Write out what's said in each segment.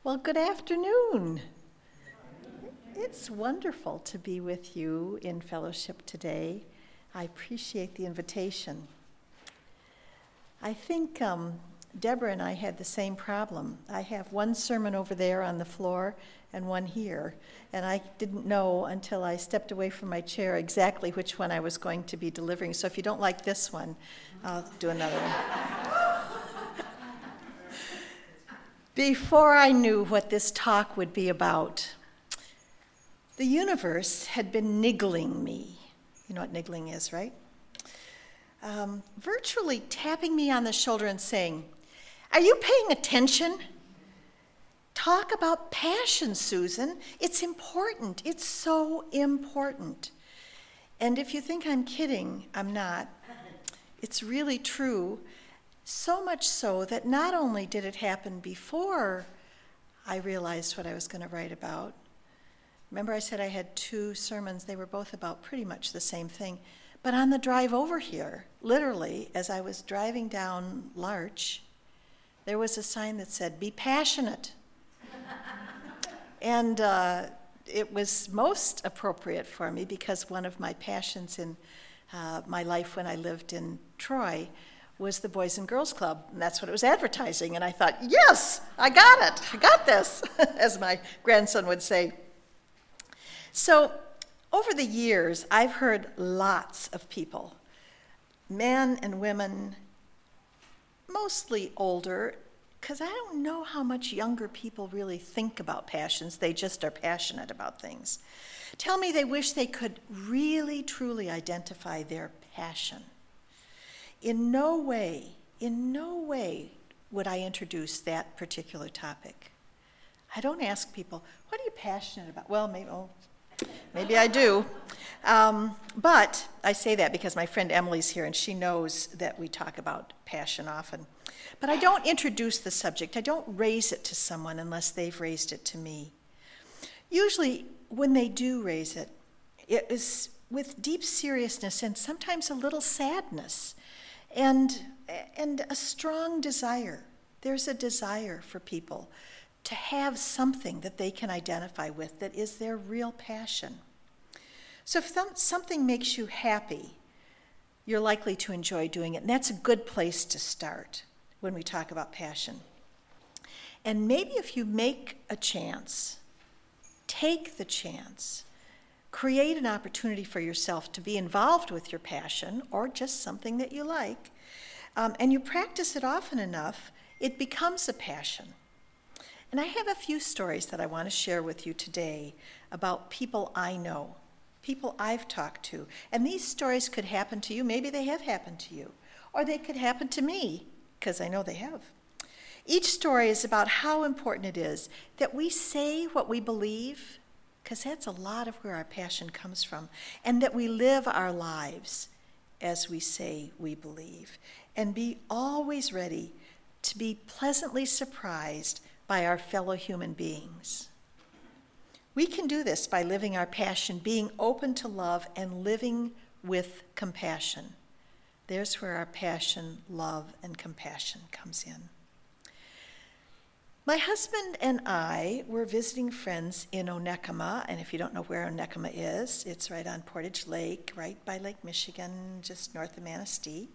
Well, good afternoon. It's wonderful to be with you in fellowship today. I appreciate the invitation. I think Deborah and I had the same problem. I have one sermon over there on the floor and one here, and I didn't know until I stepped away from my chair exactly which one I was going to be delivering. So if you don't like this one, I'll do another one. Before I knew what this talk would be about, the universe had been niggling me. You know what niggling is, right? Virtually tapping me on the shoulder and saying, "Are you paying attention? Talk about passion, Susan. It's important. It's so important." And if you think I'm kidding, I'm not. It's really true. So much so that not only did it happen before I realized what I was going to write about. Remember I said I had two sermons. They were both about pretty much the same thing. But on the drive over here, literally, as I was driving down Larch, there was a sign that said, "Be passionate." And it was most appropriate for me because one of my passions in my life when I lived in Troy was the Boys and Girls Club, and that's what it was advertising. And I thought, yes, I got it. I got this, as my grandson would say. So over the years, I've heard lots of people, men and women, mostly older, because I don't know how much younger people really think about passions. They just are passionate about things. Tell me they wish they could really, truly identify their passion. In no way would I introduce that particular topic. I don't ask people, what are you passionate about? Well, maybe I do. But I say that because my friend Emily's here and she knows that we talk about passion often. But I don't introduce the subject. I don't raise it to someone unless they've raised it to me. Usually when they do raise it, it is with deep seriousness and sometimes a little sadness. And a strong desire. There's a desire for people to have something that they can identify with that is their real passion. So if something makes you happy, you're likely to enjoy doing it. And that's a good place to start when we talk about passion. And maybe if you make a chance, take the chance, create an opportunity for yourself to be involved with your passion or just something that you like, and you practice it often enough, it becomes a passion. And I have a few stories that I want to share with you today about people I know, people I've talked to. And these stories could happen to you. Maybe they have happened to you. Or they could happen to me, because I know they have. Each story is about how important it is that we say what we believe, because that's a lot of where our passion comes from, and that we live our lives as we say we believe, and be always ready to be pleasantly surprised by our fellow human beings. We can do this by living our passion, being open to love, and living with compassion. There's where our passion, love, and compassion comes in. My husband and I were visiting friends in Onekama, and if you don't know where Onekama is, it's right on Portage Lake, right by Lake Michigan, just north of Manistee.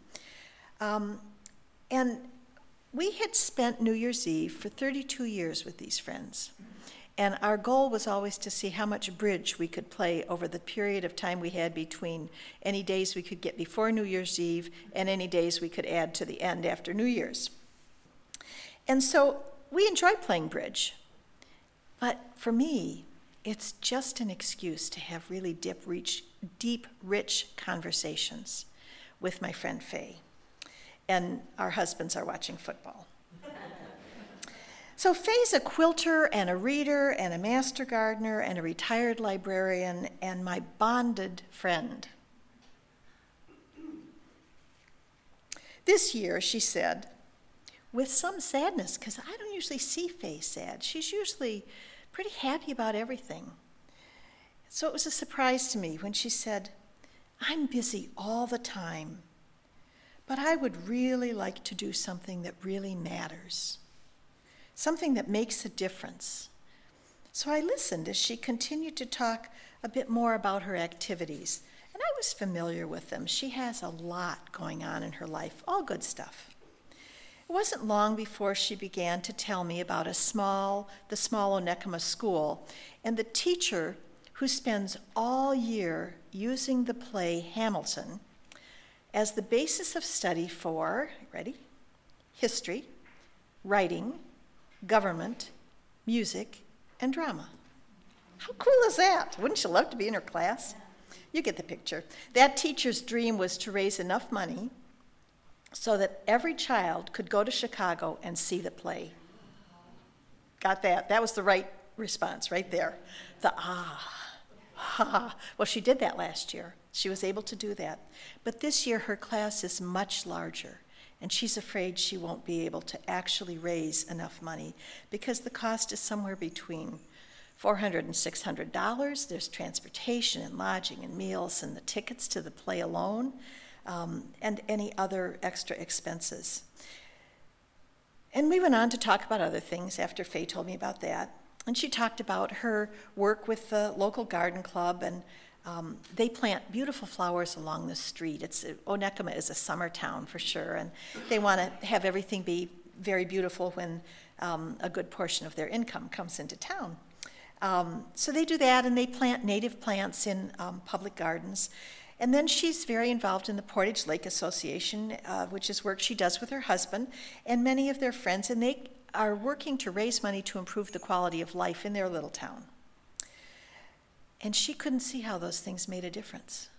And we had spent New Year's Eve for 32 years with these friends, and our goal was always to see how much bridge we could play over the period of time we had between any days we could get before New Year's Eve and any days we could add to the end after New Year's. And so we enjoy playing bridge, but for me, it's just an excuse to have really deep, rich conversations with my friend Faye, and our husbands are watching football. So Faye's a quilter and a reader and a master gardener and a retired librarian and my bonded friend. This year, she said, with some sadness, because I don't usually see Faye sad. She's usually pretty happy about everything. So it was a surprise to me when she said, "I'm busy all the time, but I would really like to do something that really matters. something that makes a difference. So I listened as she continued to talk a bit more about her activities, and I was familiar with them. She has a lot going on in her life, all good stuff. It wasn't long before she began to tell me about the small Onekama school and the teacher who spends all year using the play Hamilton as the basis of study for, ready? History, writing, government, music, and drama. How cool is that? Wouldn't you love to be in her class? You get the picture. That teacher's dream was to raise enough money so that every child could go to Chicago and see the play. Got that? That was the right response right there. The ha. Well, she did that last year. She was able to do that. But this year her class is much larger, and she's afraid she won't be able to actually raise enough money because the cost is somewhere between $400 and $600. There's transportation and lodging and meals and the tickets to the play alone, and any other extra expenses. And we went on to talk about other things after Faye told me about that. And she talked about her work with the local garden club, and they plant beautiful flowers along the street. Onekama is a summer town for sure, and they want to have everything be very beautiful when a good portion of their income comes into town. So they do that, and they plant native plants in public gardens. And then she's very involved in the Portage Lake Association, which is work she does with her husband and many of their friends, and they are working to raise money to improve the quality of life in their little town. And she couldn't see how those things made a difference.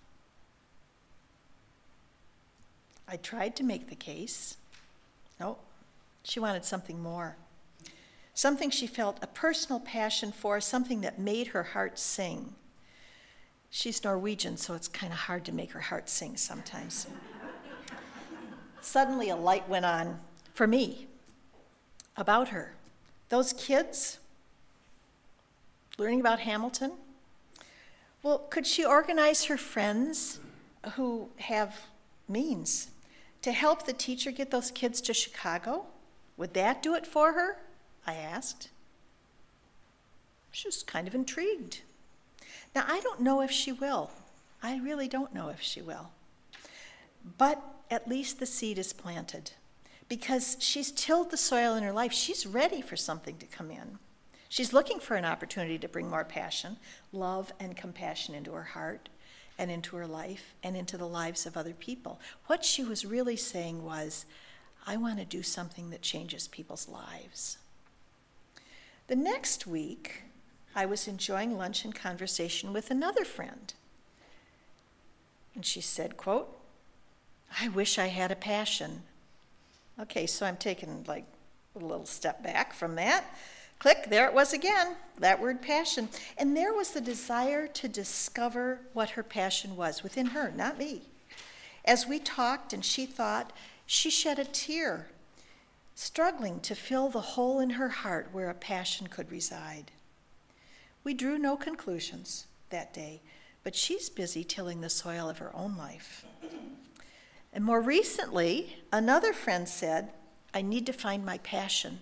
I tried to make the case. No, she wanted something more. Something she felt a personal passion for, something that made her heart sing. She's Norwegian, so it's kind of hard to make her heart sing sometimes. Suddenly a light went on for me about her. Those kids learning about Hamilton. Well, could she organize her friends who have means to help the teacher get those kids to Chicago? Would that do it for her? I asked. She was kind of intrigued. Now, I don't know if she will. I really don't know if she will. But at least the seed is planted, because she's tilled the soil in her life. She's ready for something to come in. She's looking for an opportunity to bring more passion, love, and compassion into her heart and into her life and into the lives of other people. What she was really saying was, I want to do something that changes people's lives. The next week, I was enjoying lunch and conversation with another friend. And she said, quote, I wish I had a passion. Okay, so I'm taking like a little step back from that. Click, there it was again, that word passion. And there was the desire to discover what her passion was within her, not me. As we talked and she thought, she shed a tear, struggling to fill the hole in her heart where a passion could reside. We drew no conclusions that day, but she's busy tilling the soil of her own life. And more recently, another friend said, I need to find my passion.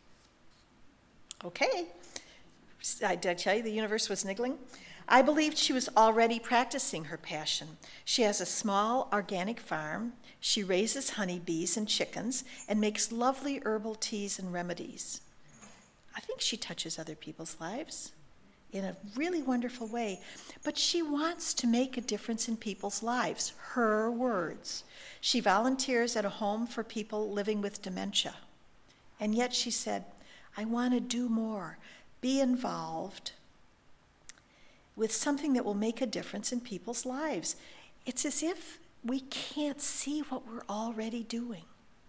Okay. Did I tell you the universe was niggling? I believed she was already practicing her passion. She has a small organic farm. She raises honeybees and chickens and makes lovely herbal teas and remedies. I think she touches other people's lives in a really wonderful way. But she wants to make a difference in people's lives, her words. She volunteers at a home for people living with dementia. And yet she said, I want to do more, be involved with something that will make a difference in people's lives. It's as if we can't see what we're already doing.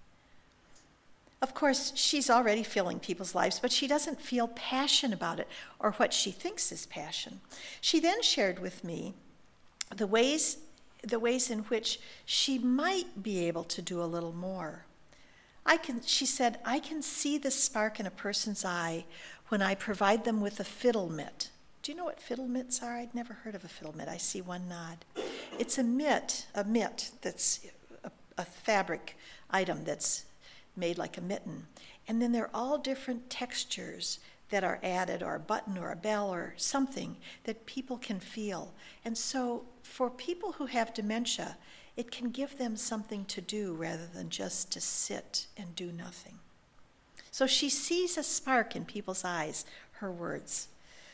Of course, she's already filling people's lives, but she doesn't feel passion about it or what she thinks is passion. She then shared with me the ways in which she might be able to do a little more. She said, I can see the spark in a person's eye when I provide them with a fiddle mitt. Do you know what fiddle mitts are? I'd never heard of a fiddle mitt. I see one nod. It's a mitt that's a fabric item that's made like a mitten. And then they're all different textures that are added, or a button or a bell or something that people can feel. And so for people who have dementia, it can give them something to do rather than just to sit and do nothing. So she sees a spark in people's eyes, her words.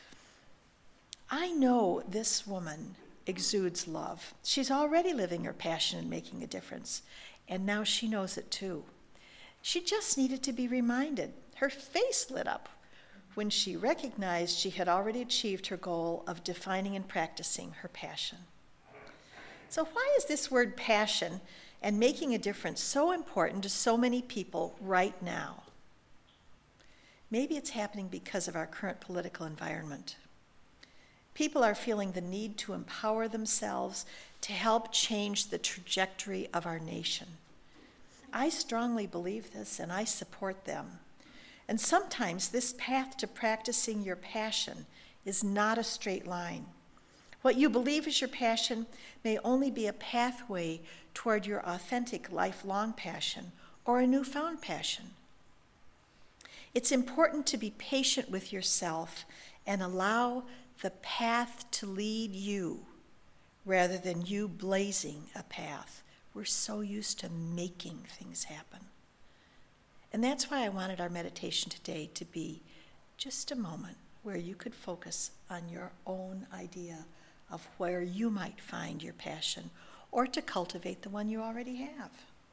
I know this woman exudes love. She's already living her passion and making a difference, and now she knows it too. She just needed to be reminded. Her face lit up when she recognized she had already achieved her goal of defining and practicing her passion. So why is this word passion and making a difference so important to so many people right now? Maybe it's happening because of our current political environment. People are feeling the need to empower themselves to help change the trajectory of our nation. I strongly believe this, and I support them. And sometimes this path to practicing your passion is not a straight line. What you believe is your passion may only be a pathway toward your authentic lifelong passion or a newfound passion. It's important to be patient with yourself and allow the path to lead you rather than you blazing a path. We're so used to making things happen. And that's why I wanted our meditation today to be just a moment where you could focus on your own idea of where you might find your passion or to cultivate the one you already have.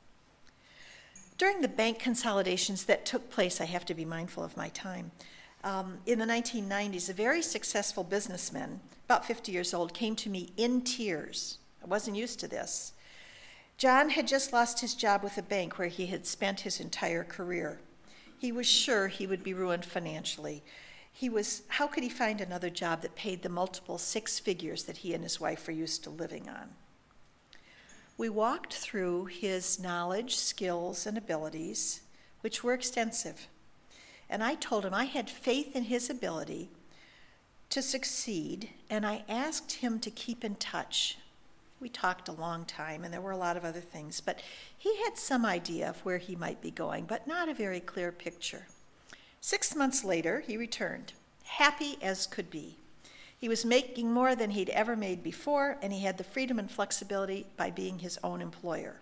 During the bank consolidations that took place, I have to be mindful of my time, in the 1990s, a very successful businessman, about 50 years old, came to me in tears. I wasn't used to this. John had just lost his job with a bank where he had spent his entire career. He was sure he would be ruined financially. How could he find another job that paid the multiple six figures that he and his wife were used to living on? We walked through his knowledge, skills, and abilities, which were extensive. And I told him I had faith in his ability to succeed, and I asked him to keep in touch. We talked a long time, and there were a lot of other things, but he had some idea of where he might be going, but not a very clear picture. 6 months later, he returned, happy as could be. He was making more than he'd ever made before, and he had the freedom and flexibility by being his own employer.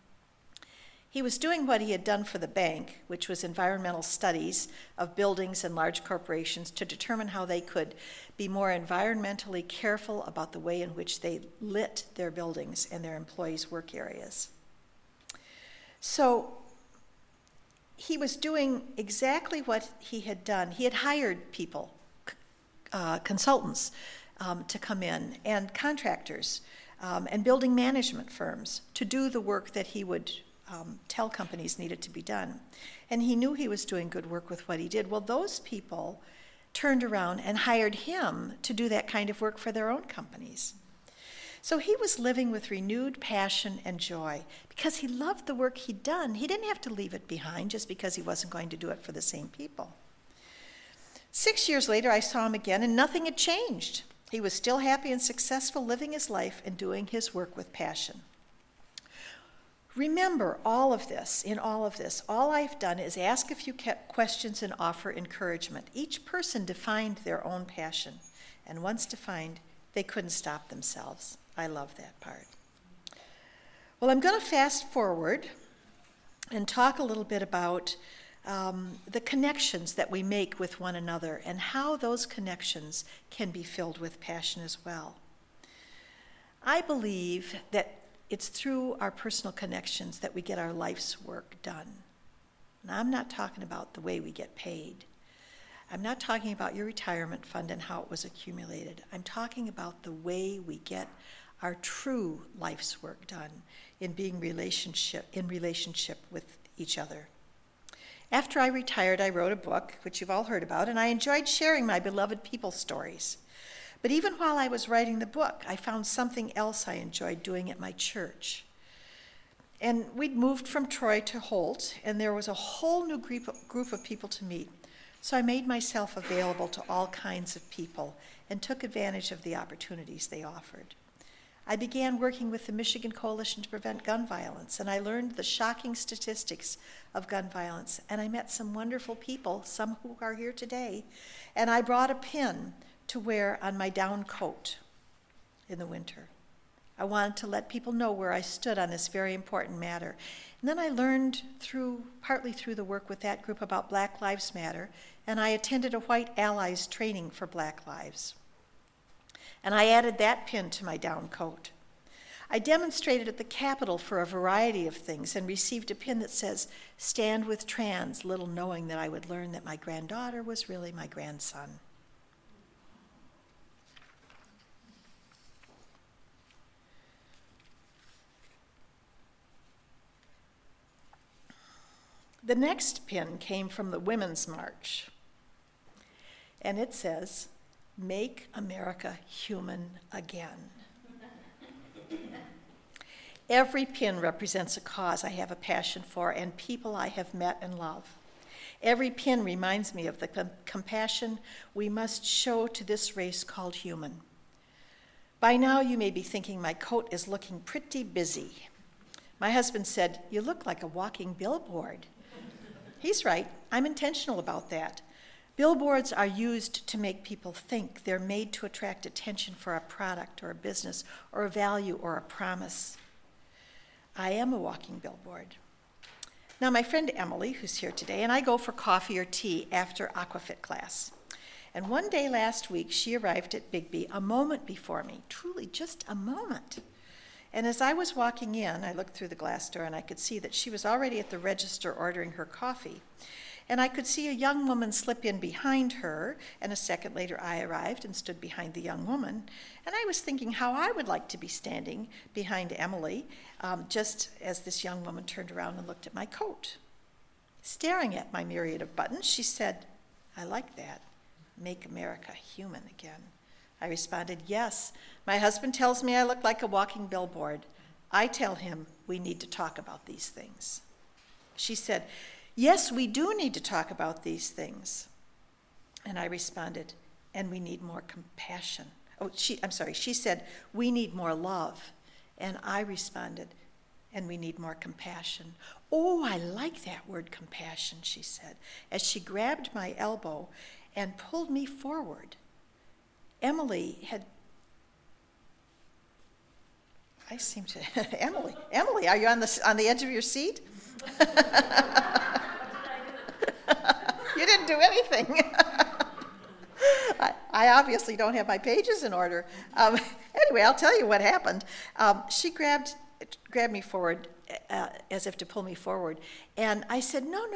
He was doing what he had done for the bank, which was environmental studies of buildings and large corporations to determine how they could be more environmentally careful about the way in which they lit their buildings and their employees' work areas. So he was doing exactly what he had done. He had hired people, consultants, to come in, and contractors, and building management firms to do the work that he would tell companies needed to be done. And he knew he was doing good work with what he did. Well, those people turned around and hired him to do that kind of work for their own companies. So he was living with renewed passion and joy because he loved the work he'd done. He didn't have to leave it behind just because he wasn't going to do it for the same people. 6 years later, I saw him again, and nothing had changed. He was still happy and successful, living his life and doing his work with passion. Remember all of this, all I've done is ask a few questions and offer encouragement. Each person defined their own passion, and once defined, they couldn't stop themselves. I love that part. Well, I'm going to fast forward and talk a little bit about the connections that we make with one another and how those connections can be filled with passion as well. I believe that it's through our personal connections that we get our life's work done. Now, I'm not talking about the way we get paid. I'm not talking about your retirement fund and how it was accumulated. I'm talking about the way we get our true life's work done in being in relationship with each other. After I retired, I wrote a book, which you've all heard about, and I enjoyed sharing my beloved people stories. But even while I was writing the book, I found something else I enjoyed doing at my church. And we'd moved from Troy to Holt, and there was a whole new group of people to meet. So I made myself available to all kinds of people and took advantage of the opportunities they offered. I began working with the Michigan Coalition to Prevent Gun Violence, and I learned the shocking statistics of gun violence. And I met some wonderful people, some who are here today, and I brought a pin to wear on my down coat in the winter. I wanted to let people know where I stood on this very important matter. And then I learned partly through the work with that group about Black Lives Matter, and I attended a White Allies training for Black Lives. And I added that pin to my down coat. I demonstrated at the Capitol for a variety of things and received a pin that says, "Stand with trans," little knowing that I would learn that my granddaughter was really my grandson. The next pin came from the Women's March, and it says, "Make America Human Again." Every pin represents a cause I have a passion for and people I have met and love. Every pin reminds me of the compassion we must show to this race called human. By now you may be thinking my coat is looking pretty busy. My husband said, "You look like a walking billboard." He's right. I'm intentional about that. Billboards are used to make people think. They're made to attract attention for a product or a business or a value or a promise. I am a walking billboard. Now, my friend Emily, who's here today, and I go for coffee or tea after Aquafit class. And one day last week, she arrived at Bigby a moment before me, truly just a moment. And as I was walking in, I looked through the glass door and I could see that she was already at the register ordering her coffee. And I could see a young woman slip in behind her, and a second later I arrived and stood behind the young woman. And I was thinking how I would like to be standing behind Emily, just as this young woman turned around and looked at my coat. Staring at my myriad of buttons, she said, "I like that. Make America human again." I responded, "Yes, my husband tells me I look like a walking billboard. I tell him we need to talk about these things." She said, "Yes, we do need to talk about these things." And I responded, "And we need more compassion." She said, "We need more love." And I responded, "And we need more compassion." "Oh, I like that word compassion," she said, as she grabbed my elbow and pulled me forward. Emily, are you on the edge of your seat? You didn't do anything. I obviously don't have my pages in order. Anyway, I'll tell you what happened. She grabbed me forward as if to pull me forward, and I said, No.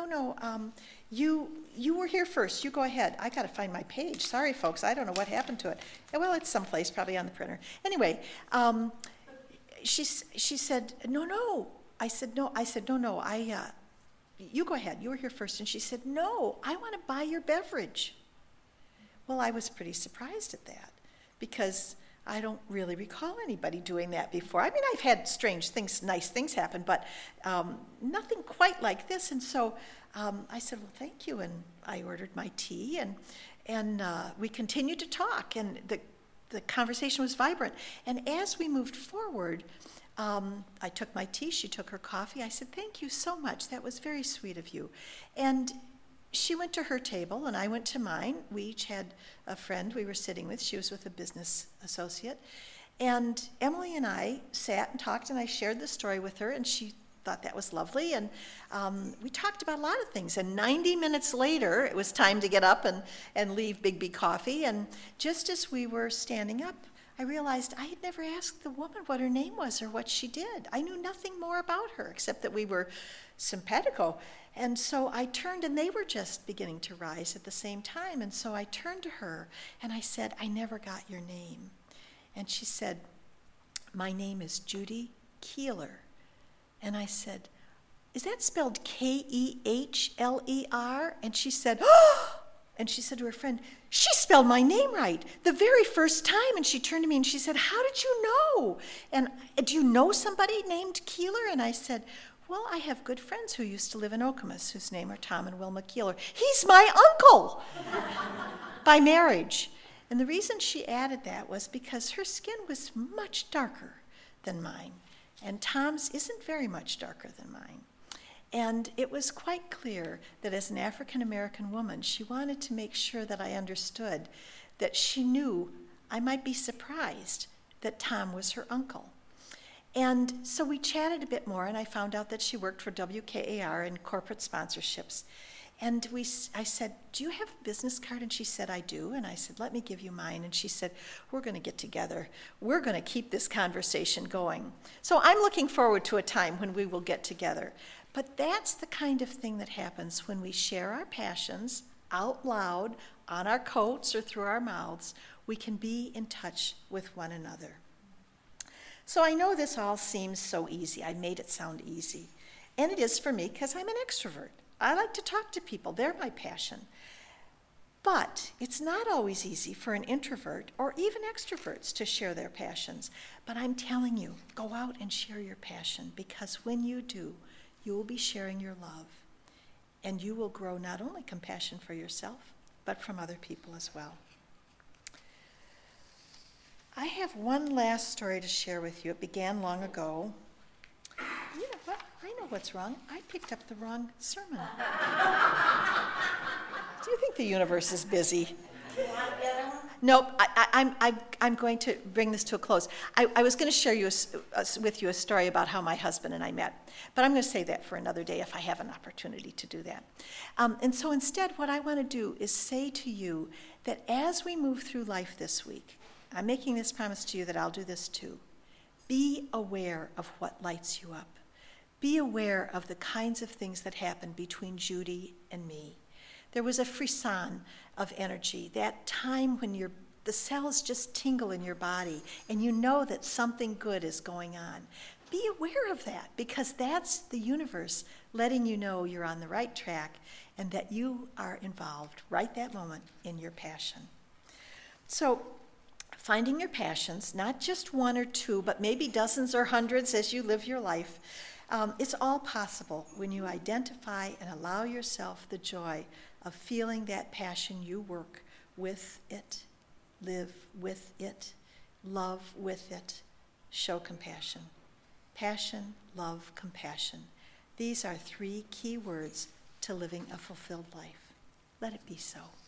You were here first. You go ahead. I got to find my page. Sorry, folks. I don't know what happened to it. Well, it's someplace, probably on the printer. Anyway, she said, No. I said, No. You go ahead. You were here first. And she said, No, I want to buy your beverage. Well, I was pretty surprised at that because I don't really recall anybody doing that before. I mean, I've had strange things, nice things happen, but nothing quite like this. And so I said, "Well, thank you." And I ordered my tea, and we continued to talk, and the conversation was vibrant. And as we moved forward, I took my tea, she took her coffee. I said, "Thank you so much. That was very sweet of you." And she went to her table, and I went to mine. We each had a friend we were sitting with. She was with a business associate. And Emily and I sat and talked, and I shared the story with her, and she thought that was lovely. And we talked about a lot of things. And 90 minutes later, it was time to get up and leave Bigby Coffee. And just as we were standing up, I realized I had never asked the woman what her name was or what she did. I knew nothing more about her except that we were simpatico. And so I turned, and they were just beginning to rise at the same time. And so I turned to her, and I said, "I never got your name." And she said, "My name is Judy Keeler." And I said, "Is that spelled Kehler?" And she said, "Oh!" And she said to her friend, "She spelled my name right the very first time." And she turned to me and she said, "How did you know? And do you know somebody named Keeler?" And I said, "Well, I have good friends who used to live in Okemos whose name are Tom and Wilma Keeler." "He's my uncle!" By marriage. And the reason she added that was because her skin was much darker than mine, and Tom's isn't very much darker than mine. And it was quite clear that as an African American woman, she wanted to make sure that I understood that she knew I might be surprised that Tom was her uncle. And so we chatted a bit more, and I found out that she worked for WKAR in corporate sponsorships. And I said, "Do you have a business card?" And she said, "I do." And I said, "Let me give you mine." And she said, "We're going to get together. We're going to keep this conversation going." So I'm looking forward to a time when we will get together. But that's the kind of thing that happens when we share our passions out loud, on our coats or through our mouths. We can be in touch with one another. So I know this all seems so easy. I made it sound easy. And it is for me because I'm an extrovert. I like to talk to people. They're my passion. But it's not always easy for an introvert or even extroverts to share their passions. But I'm telling you, go out and share your passion, because when you do, you will be sharing your love. And you will grow not only compassion for yourself, but from other people as well. I have one last story to share with you. It began long ago. You know what? I know what's wrong. I picked up the wrong sermon. Do you think the universe is busy? Nope. I'm going to bring this to a close. I was going to share with you a story about how my husband and I met, but I'm going to save that for another day if I have an opportunity to do that. And so instead, what I want to do is say to you that as we move through life this week, I'm making this promise to you that I'll do this too. Be aware of what lights you up. Be aware of the kinds of things that happen between Judy and me. There was a frisson of energy, that time when the cells just tingle in your body and you know that something good is going on. Be aware of that, because that's the universe letting you know you're on the right track and that you are involved right that moment in your passion. So, finding your passions, not just one or two, but maybe dozens or hundreds as you live your life, it's all possible when you identify and allow yourself the joy of feeling that passion. You work with it, live with it, love with it, show compassion. Passion, love, compassion. These are 3 key words to living a fulfilled life. Let it be so.